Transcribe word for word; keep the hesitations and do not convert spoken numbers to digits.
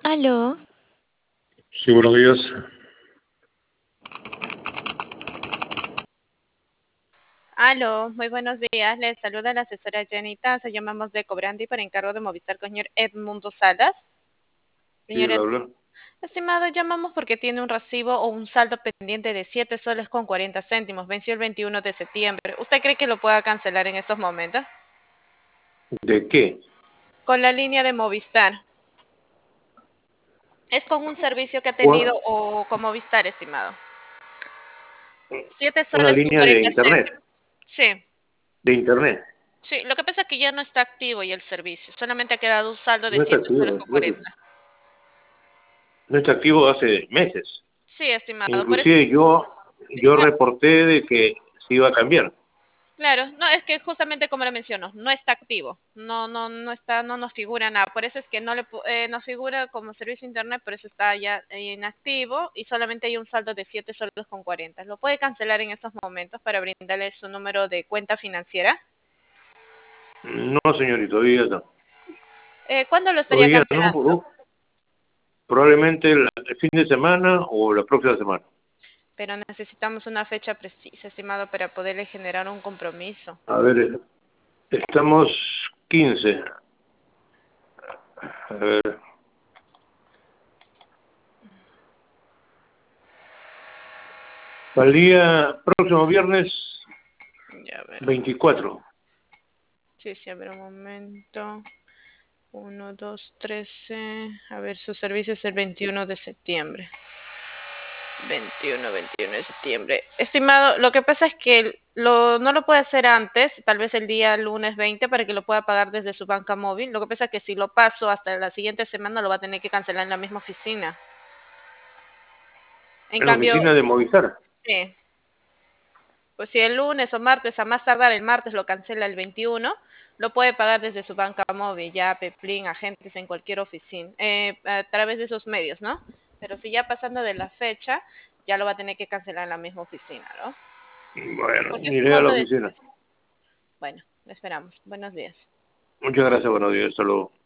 Aló, Sí, buenos días. Aló, muy buenos días. Les saluda la asesora Jenny Tanza. Llamamos de Cobrandi para encargo de Movistar con señor Edmundo Salas. Sí, Señor él Ed- habla. estimado, llamamos porque tiene un recibo o un saldo pendiente de siete soles con cuarenta céntimos. Venció el veintiuno de septiembre. ¿Usted cree que lo pueda cancelar en estos momentos? ¿De qué? Con la línea de Movistar. Es con un servicio que ha tenido Bueno, o con Movistar, estimado. Siete una soles con línea de cuarenta internet, céntimos. Sí. de internet. Sí, lo que pasa es que ya no está activo y el servicio. Solamente ha quedado un saldo de No está siete soles activo, con creo que cuarenta. no está activo hace meses. Sí, estimado. Por eso, Inclusive yo, yo reporté de que se iba a cambiar. claro, no, es que justamente como le menciono, no está activo, no, no, no está, no nos figura nada, por eso es que no le pu- eh, nos figura como servicio internet, por eso está ya inactivo y solamente hay un saldo de siete soles con cuarenta. Lo puede cancelar en estos momentos para brindarle su número de cuenta financiera. No, señorito, hoy día no. Eh, ¿cuándo lo estaría Hoy día no, cancelando? no. Probablemente el, el fin de semana o la próxima semana. Pero necesitamos una fecha precisa, estimado, para poderle generar un compromiso. A ver, estamos quince. A ver, para el día próximo viernes Ya, a ver, veinticuatro. sí, sí, a ver un momento. Uno, dos, trece. A ver, su servicio es el veintiuno de septiembre. Veintiuno, veintiuno de septiembre. Estimado, lo que pasa es que lo, no lo puede hacer antes, tal vez el día lunes veinte para que lo pueda pagar desde su banca móvil. Lo que pasa es que si lo paso hasta la siguiente semana lo va a tener que cancelar en la misma oficina. En En la cambio, oficina de Movistar. sí, pues si el lunes o martes, a más tardar el martes lo cancela el veintiuno, lo puede pagar desde su banca móvil, ya Peplin, agentes en cualquier oficina, eh, a través de esos medios, ¿no? Pero si ya pasando de la fecha, ya lo va a tener que cancelar en la misma oficina, ¿no? Bueno, Porque es un iré a la monto de oficina. siete. Bueno, le esperamos. Buenos días. Muchas gracias, buenos días, hasta luego.